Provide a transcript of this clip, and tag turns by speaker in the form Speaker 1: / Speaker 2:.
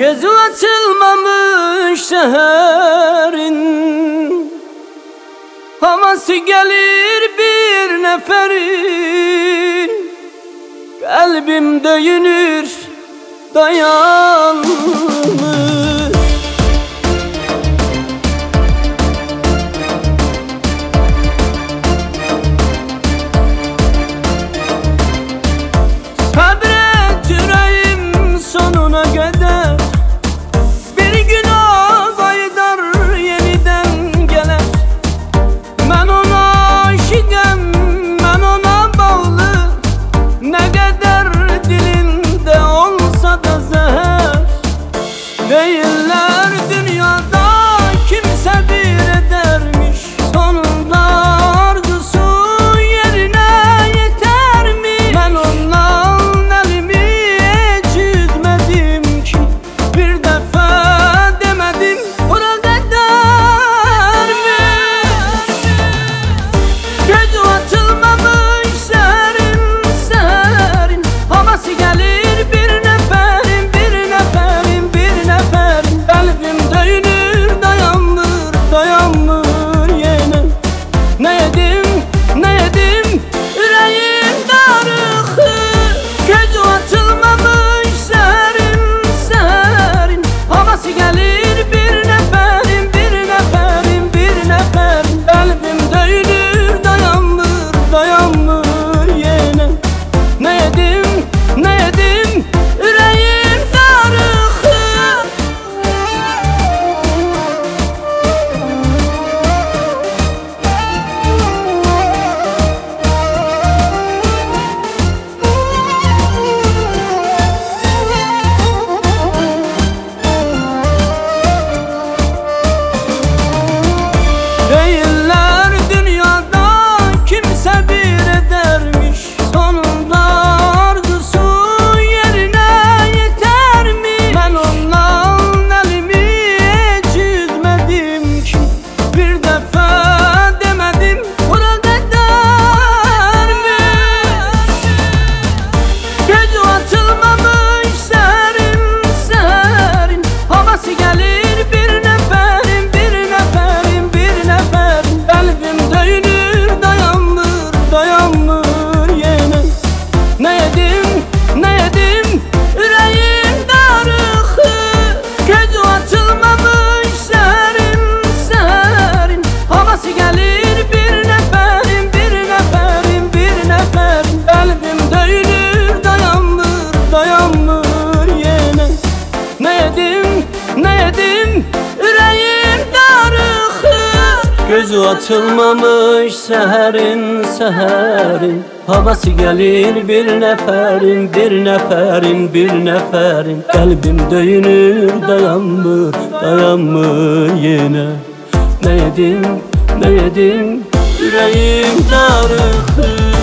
Speaker 1: Gözü açılmamış seherin havası gelir bir neferin. Kalbim döyünür dayanmış. Sabret yüreğim sonuna kadar, bir gün o baydar yeniden gelir. Ben ona aşıkım, ben ona bağlı, ne kadar dilinde olsa da zehir. Değiller dünyada kimse bir edermiş, sonunda arzusu yerine yeter mi? Ben ondan elimi hiç üzmedim ki, bir defa demedim buna kadar mı? Gözü açılmamış serin serin havası gelir bir neferin, bir neferin, bir neferin. Kalbim döyünür dayanmır, dayanmır yine. Ne yedim, ne yedim, yüreğim darıkı. Gözü açılmamış serin serin havası gelir bir neferin, bir neferin, bir neferin. Kalbim döyünür dayanmır, dayanmır yine. Ne yedim, ne yedim, yüreğim darıkı. Değiller dünyada kimse bir edermiş, sonunda arzusu yerine yeter mi? Ben ondan elimi hiç üzmedim ki, bir defa demedim buna kadar mı? Gözü açılmamış serin serin havası gelir bir neferin, bir neferin, bir neferin. Kalbim döyünür dayanmır, dayanmır yine. Ne yedim, ne yedim, yüreğim darıkı. Gözü açılmamış serin serin havası gelir bir neferin, bir neferin, bir neferin. Kalbim döyünür dayanmır, dayanmır yine. Ne yedim, ne yedim, yüreğim darıkı. Gözü açılmamış seherin seherin havası gelir bir neferin, bir neferin, bir neferin. Kalbim döyünür dayanmır, dayanmır yine. Ne yedim, ne yedim, yüreğim darıkı.